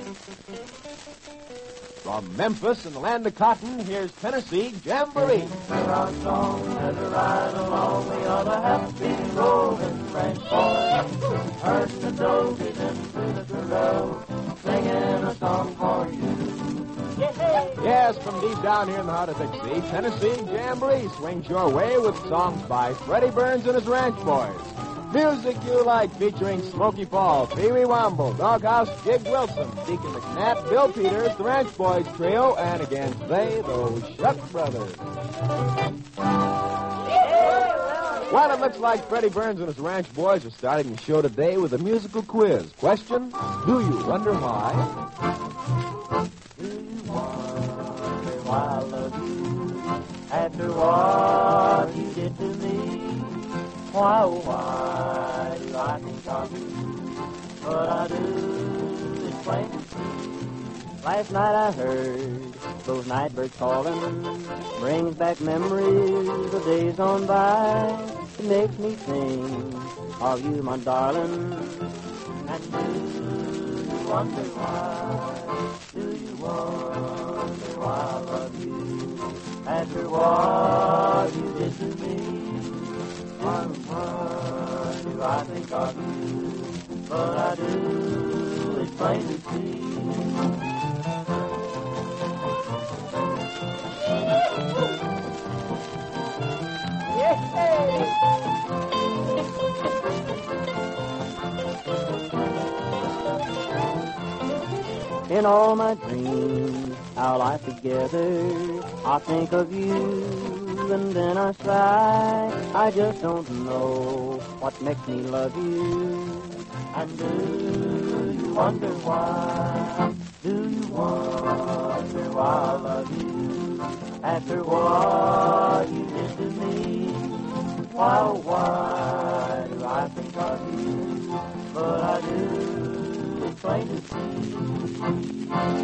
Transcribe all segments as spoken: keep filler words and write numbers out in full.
From Memphis in the land of cotton, here's Tennessee Jamboree. We're our song as we ride along. We are the happy rolling ranch boys. Herding the dogies and through the corral, singing a song for you. Yes, from deep down here in the heart of Dixie, Tennessee Jamboree swings your way with songs by Freddie Burns and his Ranch Boys. Music you like featuring Smoky Fall, Pee Wee Womble, Doghouse, Jig Wilson, Deacon McNabb, Bill Peters, the Ranch Boys Trio, and against they, those Shuck Brothers. Well, it looks like Freddie Burns and his Ranch Boys are starting the show today with a musical quiz. Question, do you wonder why? Do you wonder why I love you after what you did to me? Why, oh, why do I think of you? But I do, it's plain to see. Last night I heard those night birds calling, brings back memories of days gone by. It makes me think of you, my darling. And do you wonder why? Do you wonder why I love you after what you did to me? Why, why do I think of you? But I do, it's plain to see. In all my dreams, our life together, I think of you, and then I sigh. I just don't know what makes me love you. And do you wonder why? Do you wonder why I love you after what you did to me? Why, oh, why do I think of you? But I do, it's plain to see.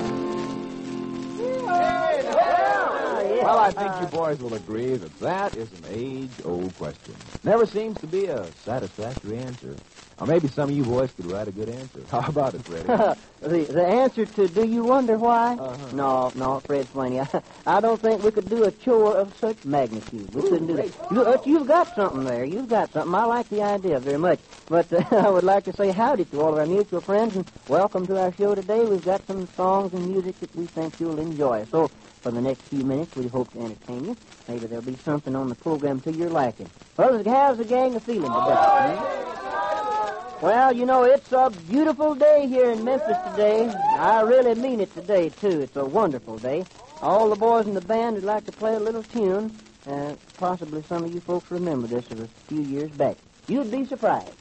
Well, I think you boys will agree that that is an age-old question. Never seems to be a satisfactory answer. Or maybe some of you boys could write a good answer. How about it, Freddie? the the answer to do you wonder why? Uh-huh. No, no, Fred Slaney. I, I don't think we could do a chore of such magnitude. We Ooh, couldn't do that. great. You, uh, you've got something there. You've got something. I like the idea very much. But uh, I would like to say howdy to all of our mutual friends and welcome to our show today. We've got some songs and music that we think you'll enjoy. So for the next few minutes, we hope to entertain you. Maybe there'll be something on the program to your liking. Well, how's the gang of feeling today? Hmm? Well, you know, it's a beautiful day here in Memphis today. I really mean it today, too. It's a wonderful day. All the boys in the band would like to play a little tune. Uh, possibly some of you folks remember this of a few years back. You'd be surprised.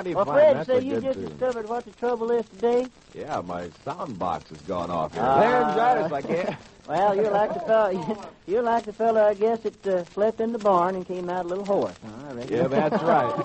plenty Well, fun. Fred, That's say a you good just tune. discovered what the trouble is today? Yeah, my sound box has gone off here. Ah. Laryngitis, I guess. Well, you're like the fellow, you're like the fellow, I guess, that uh, slept in the barn and came out a little hoarse. Huh? I reckon. Yeah, that's right.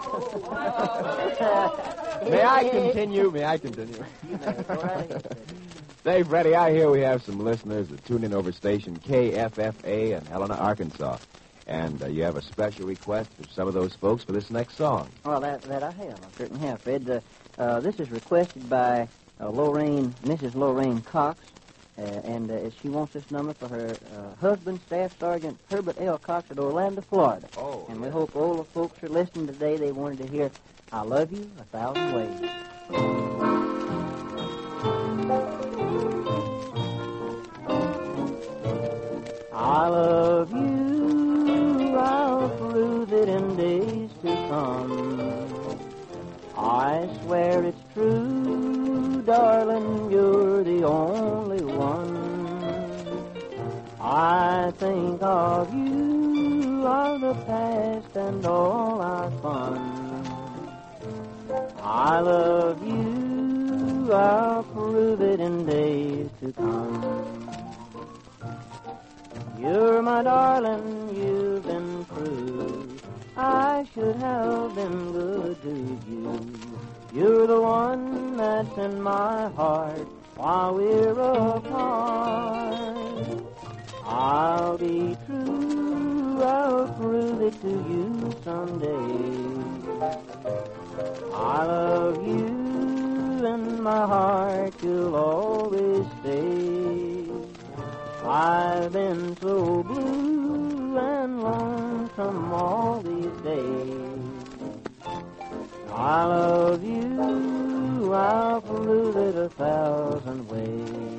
May I continue? May I continue? You may. Go right ahead. Say, Freddie, I hear we have some listeners that tune in over station K F F A in Helena, Arkansas. And uh, you have a special request for some of those folks for this next song. Well, that that I have. I certainly have, Fred. Uh, uh, this is requested by uh, Lorraine, Missus Lorraine Cox, uh, and uh, she wants this number for her uh, husband, Staff Sergeant Herbert L. Cox at Orlando, Florida. Oh, And yeah. we hope all the folks are listening today. They wanted to hear "I Love You a Thousand Ways." I love you, I'll prove it in days to come. I swear it's true, darling, you're the only one. I think of you, of the past and all our fun. I love you, I'll prove it in days to come. You're my darling, you've been true. I should have been good to you. You're the one that's in my heart while we're apart. I'll be true, I'll prove it to you someday. I love you, in my heart you'll always stay. I've been so blue and lonesome all these days. I love you, I'll prove it a thousand ways.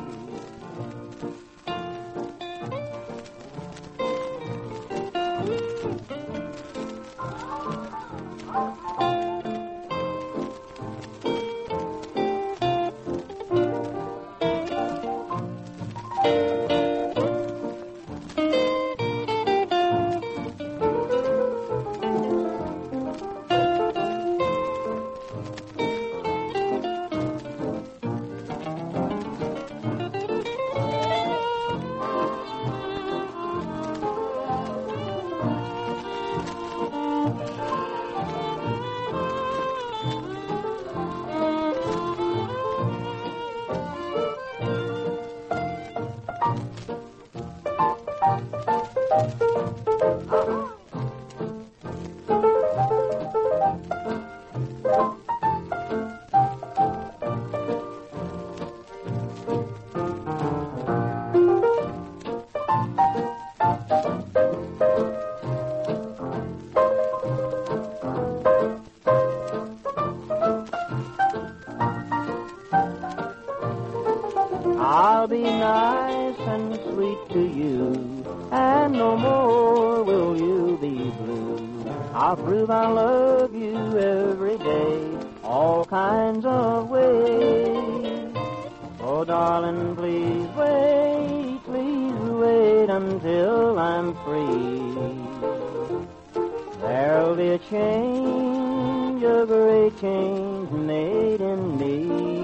I'll be nice and sweet to you, and no more will you be blue. I'll prove I love you every day, all kinds of ways. Oh, darling, please wait, please wait until I'm free. There'll be a change, a great change made in me.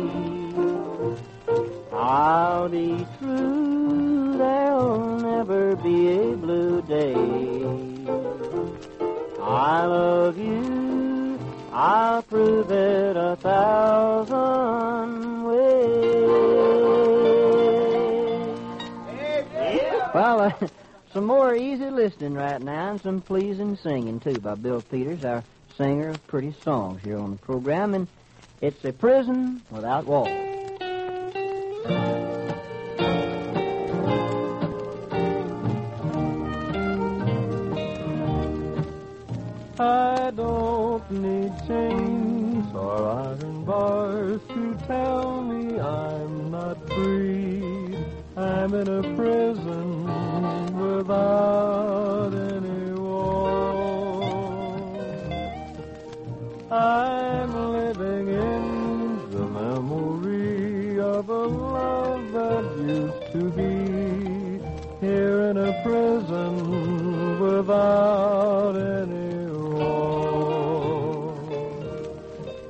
I'll be true, there'll never be a blue day. I love you, I'll prove it a thousand ways. Well, uh, some more easy listening right now and some pleasing singing, too, by Bill Peters, our singer of pretty songs here on the program. And it's A Prison Without Walls. I don't need chains or iron bars to tell me I'm not free. I'm in a prison without any walls. I'm living in the memory of a love that used to be. Here in a prison without any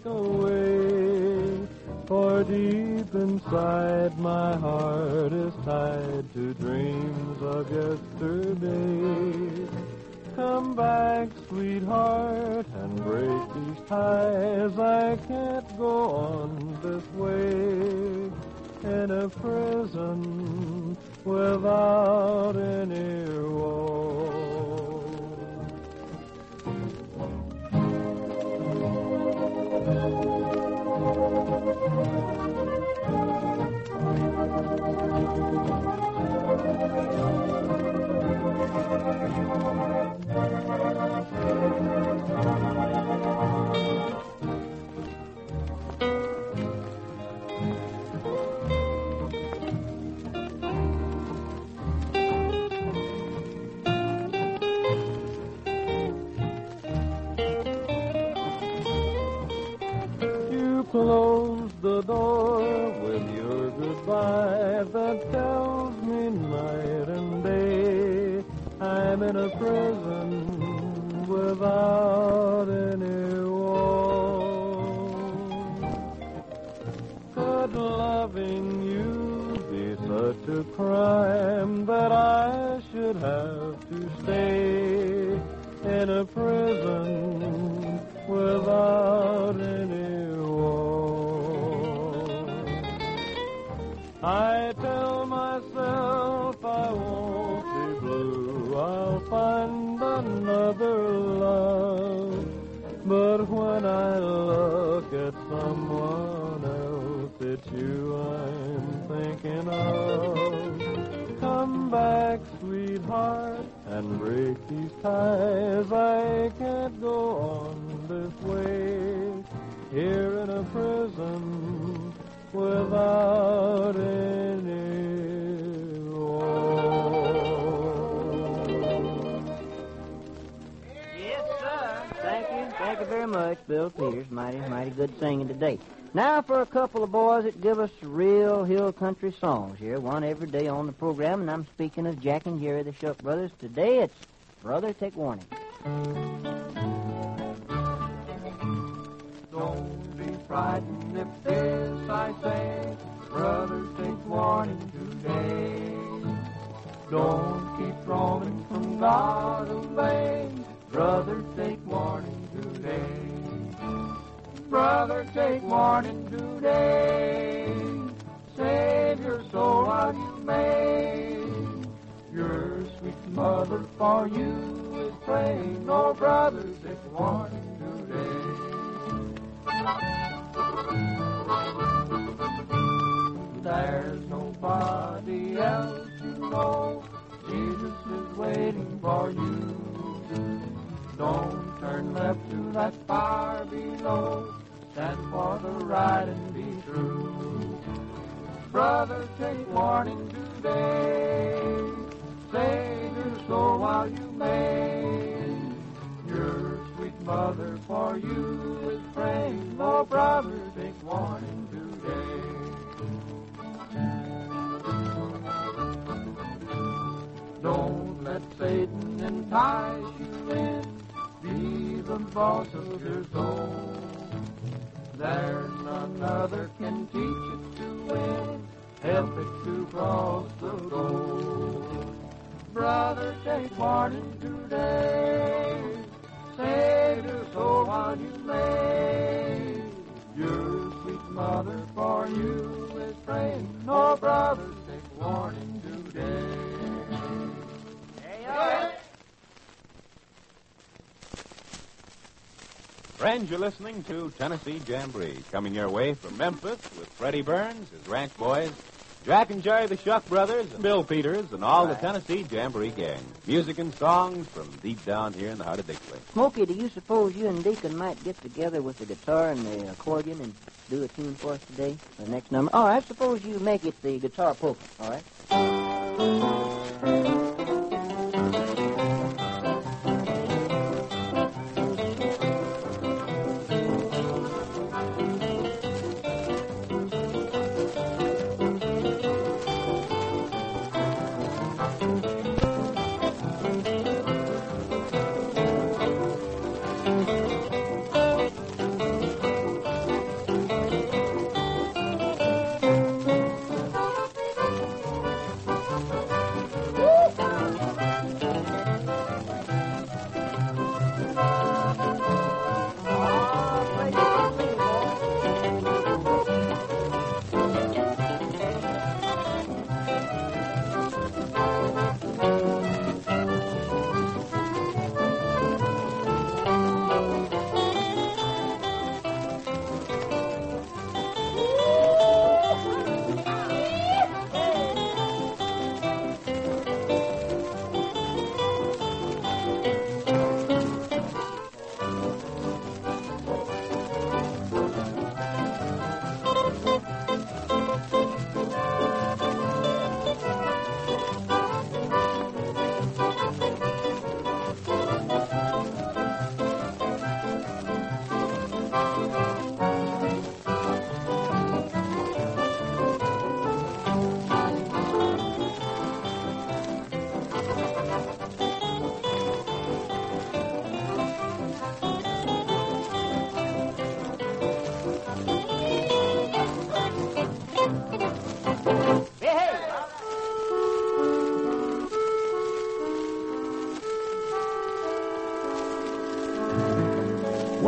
away. For deep inside my heart is tied to dreams of yesterday. Come back, sweetheart, and break these ties. I can't go on this way in a prison without any wall. Close the door with your goodbye that tells me night and day I'm in a prison without any wall. Could loving you be such a crime that I should have to stay in a prison without any I tell myself I won't be blue, I'll find another love. But when I look at someone else, it's you I'm thinking of. Come back, sweetheart, and break these ties. I can't go on this way, here in a prison without any wall. Yes, sir. Thank you. Thank you very much, Bill Peters. Mighty, mighty good singing today. Now for a couple of boys that give us real hill country songs here, one every day on the program, and I'm speaking of Jack and Jerry the Shuck Brothers. Today it's Brother Take Warning. Don't be frightened if this I say, brothers take warning today. Don't keep roaming from God away, brothers take warning today. Brother, take warning today. Save your soul while you may. Your sweet mother for you is praying. Oh, brother, take warning today. There's nobody else you know. Jesus is waiting for you. Don't turn left to that fire below. Stand for the right and be true. Brother, take warning today. Save your soul while you may. Your sweet mother for you is praying. Oh, brother, take warning today. Don't let Satan entice you in. Be the boss of your soul. There's none other can teach it to win. Help it to cross the goal. Brother, take warning today. Save your soul while you may. Your sweet mother for you is praying. Oh, brother, take warning today. Hey, Friends, you're listening to Tennessee Jamboree, coming your way from Memphis with Freddie Burns, his ranch boys, Jack and Jerry the Shuck Brothers, and Bill Peters, and all the Tennessee Jamboree gang. Music and songs from deep down here in the heart of Dixley. Smokey, do you suppose you and Deacon might get together with the guitar and the accordion and do a tune for us today, the next number? All right, suppose you make it the guitar polka, all right?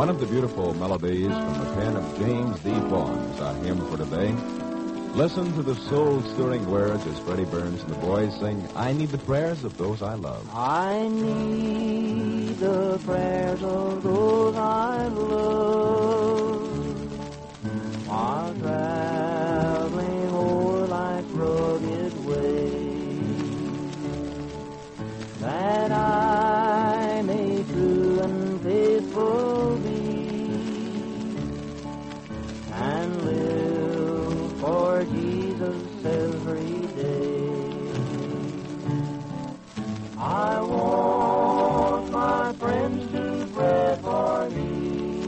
One of the beautiful melodies from the pen of James D. Vaughan is our hymn for today. Listen to the soul-stirring words as Freddie Burns and the boys sing, I Need the Prayers of Those I Love. I need the prayers of those I love while traveling o'er life's rugged way, that I may true and faithful be and live for Jesus every day. I want my friends to pray for me,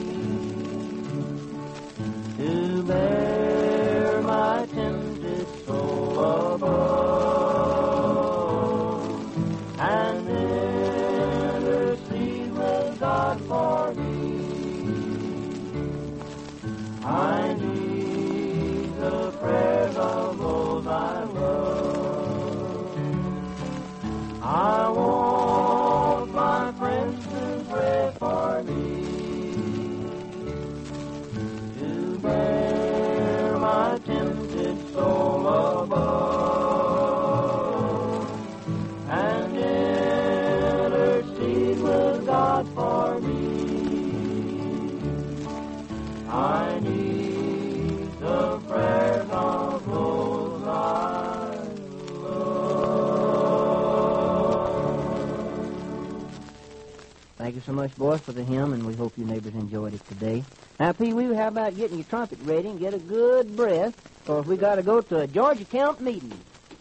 to bear my tempted soul above, and intercede with God for me. I need the prayers of those I love. I want my friends to pray for me, to bear my tempted soul above, and intercede with God for me. I need the prayers of those I love. Thank you so much, boys, for the hymn, and we hope you neighbors enjoyed it today. Now, Pee Wee, how about getting your trumpet ready and get a good breath, because we got to go to a Georgia Camp meeting.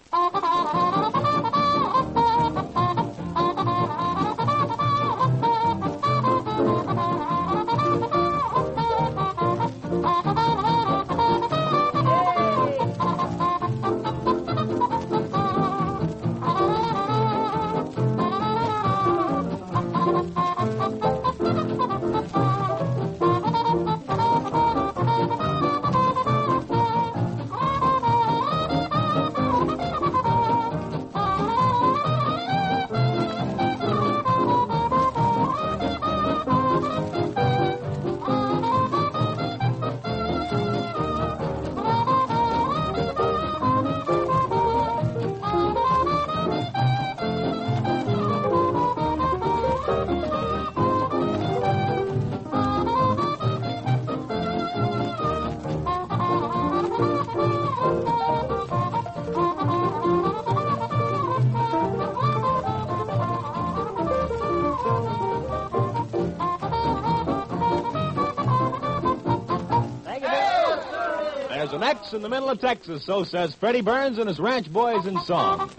There's an X in the middle of Texas, so says Freddie Burns and his ranch boys in song.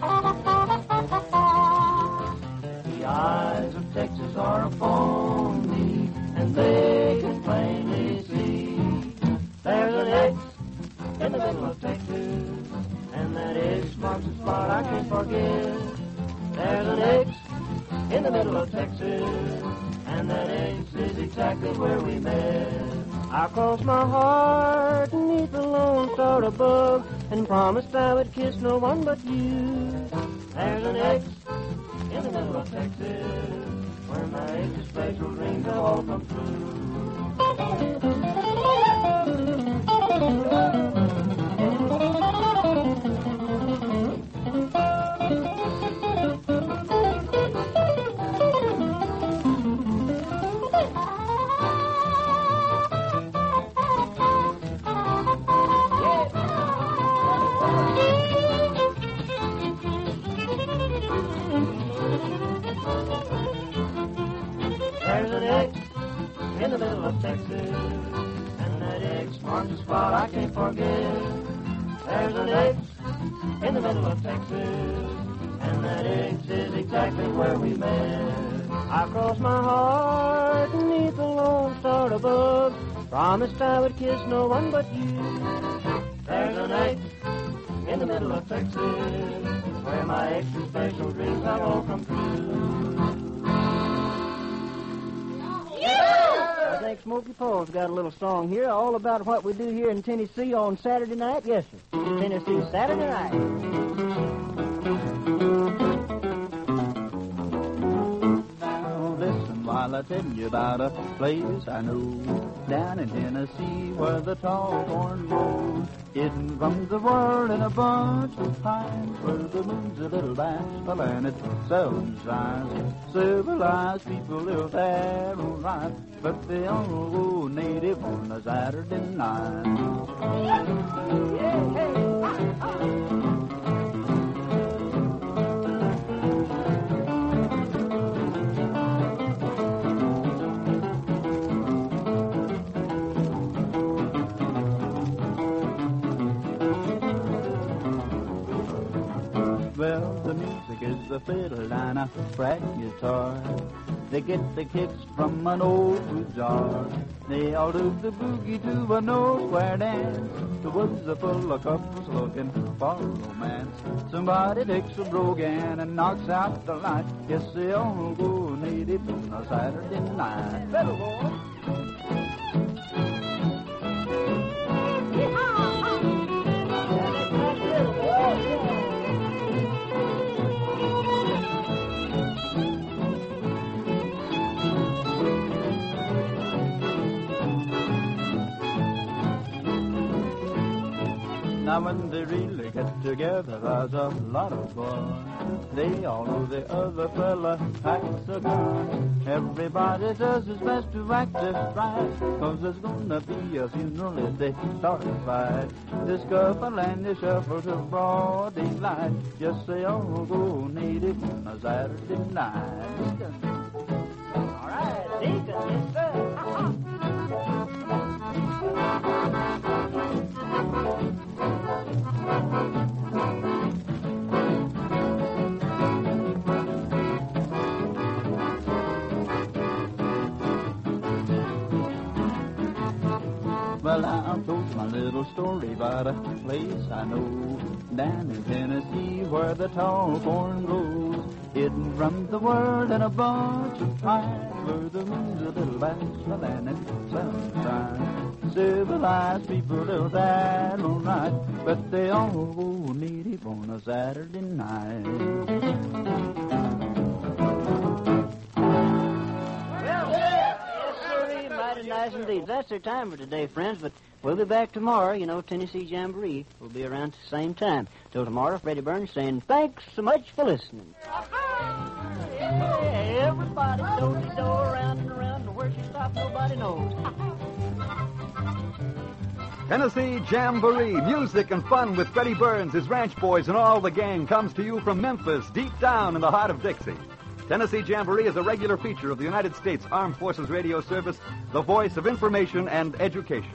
The eyes of Texas are upon me, and they can plainly see there's an X in the middle of Texas, and that X marks a spot I can't forget. There's an X in the middle of Texas, and that X is exactly where we met. I crossed my heart neath the lone star above and promised I would kiss no one but you. There's an X in the middle of Texas where my existential dreams have all come true. There's an X in the middle of Texas, and that X marks a spot I can't forget. There's an X in the middle of Texas, and that X is exactly where we met. I crossed my heart beneath the lone star above, promised I would kiss no one but you. There's an X in the middle of Texas, where my extra special dreams have all come true. I think Smoky Paul's got a little song here all about what we do here in Tennessee on Saturday night. Yes, sir. Tennessee Saturday night. Now listen while while I tell you about a place I know down in Tennessee where the tall corn grows. Hidden from the world in a bunch of pines where the moon's a little bashful and it seldom shines. Civilized people live there all right, but they all go native on a Saturday night. Yeah, hey. Well, the music is the fiddle and a fret guitar. They get the kicks from an old blue jar. They all do the boogie to an old square dance. The woods are full of couples looking for romance. Somebody takes a brogan and knocks out the light. Yes, they all go native on a Saturday night. Fiddle boy. Now when they really get together, there's a lot of fun. They all know the other fella packs a gun. Everybody does his best to act just right, 'cause there's gonna be a funeral if they start a fight. They scuffle and they shuffle to broad daylight. Just they all go native on a Saturday night. All right, Deacon, yes, sir. Well, I've told my little story about a place I know down in Tennessee where the tall corn grows. Hidden from the world in a bunch of pines where the moon's a little bashful and it's sunshine. Civilized people live there all night, but they all go native on a Saturday night. Nice indeed. That's their time for today, friends, but we'll be back tomorrow. You know, Tennessee Jamboree will be around at the same time. Till tomorrow, Freddie Burns saying thanks so much for listening. Yeah, everybody knows the door around and around, and where she stopped, nobody knows. Tennessee Jamboree, music and fun with Freddie Burns, his ranch boys, and all the gang comes to you from Memphis, deep down in the heart of Dixie. Tennessee Jamboree is a regular feature of the United States Armed Forces Radio Service, the voice of information and education.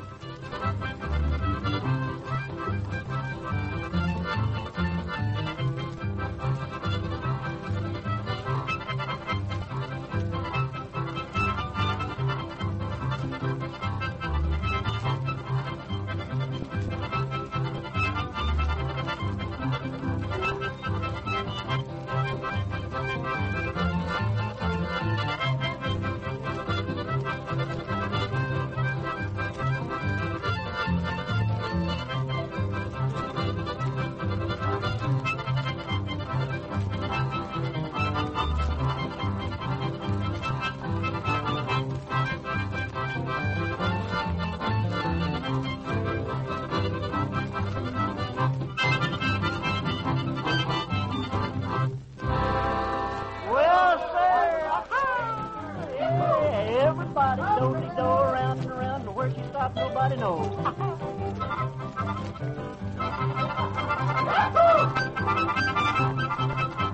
Everybody knows the door around and around, and where she stopped, nobody knows.